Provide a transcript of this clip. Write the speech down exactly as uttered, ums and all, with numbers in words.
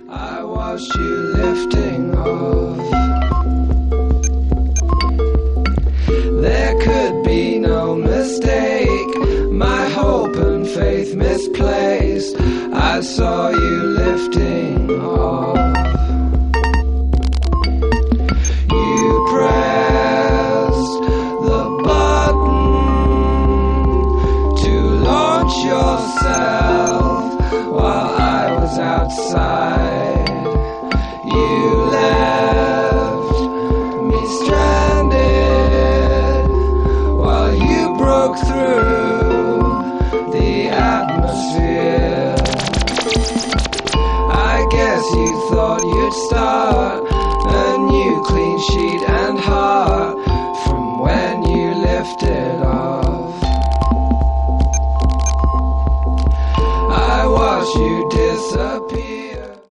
I watched you lifting off. There could be no mistake, my hope and faith misplaced. I saw you lifting off. You pressed the button to launch yourself while I was outside. You left me stranded while you broke through the atmosphere. I guess you thought you'd start a new clean sheet and heart from when you lifted off. I watched you